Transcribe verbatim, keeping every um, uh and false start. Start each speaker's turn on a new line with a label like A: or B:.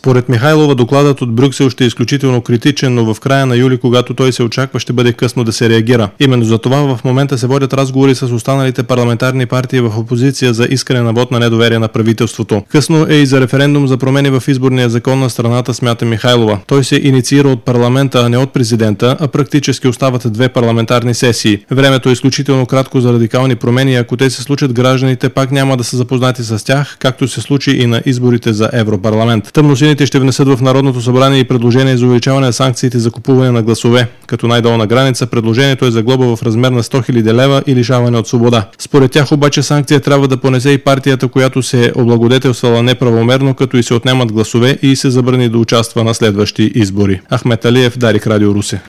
A: Според Михайлова, докладът от Брюксел ще е изключително критичен, но в края на юли, когато той се очаква, ще бъде късно да се реагира. Именно за това в момента се водят разговори с останалите парламентарни партии в опозиция за искане на вод на недоверие на правителството. Късно е и за референдум за промени в изборния закон на страната, смята Михайлова. Той се инициира от парламента, а не от президента, а практически остават две парламентарни сесии. Времето е изключително кратко за радикални промени, ако те се случат, гражданите пак няма да са запознати с тях, както се случи и на изборите за Европарламент. Тъмносините ще внесат в Народното събрание и предложение за увеличаване на санкциите за купуване на гласове. Като най-долна граница предложението е за глоба в размер на сто хиляди лева и лишаване от свобода. Според тях обаче санкция трябва да понесе и партията, която се е облагодетелствала неправомерно, като и се отнемат гласове и се забрани да участва на следващи избори. Ахмет Алиев, Дарик, Радио Русе.